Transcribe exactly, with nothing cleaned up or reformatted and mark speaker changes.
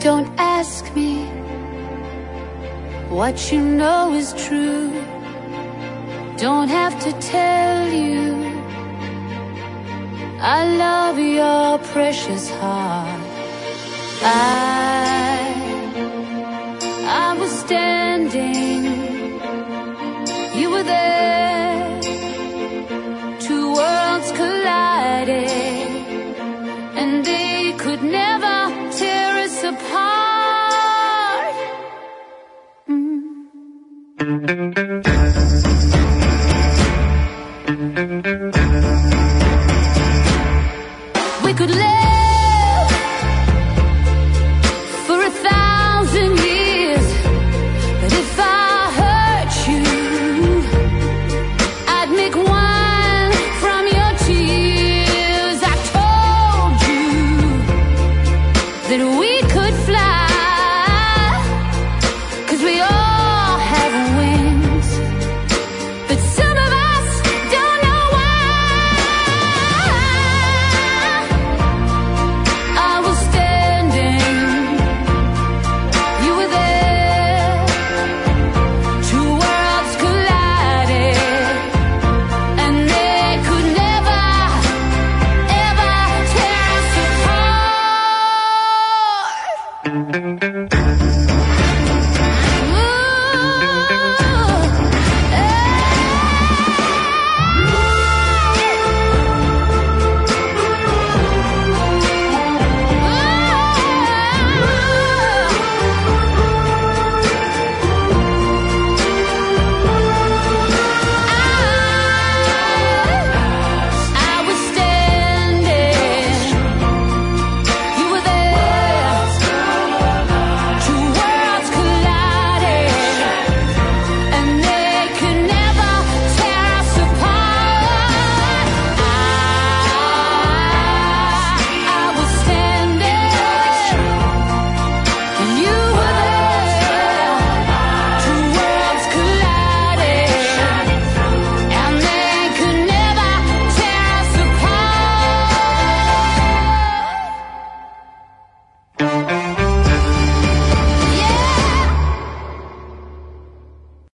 Speaker 1: Don't ask me what you know is true. Don't have to tell you I love your precious heart. I, I was standing, you were there. Two worlds collided, and they could never tear us apart. Mm.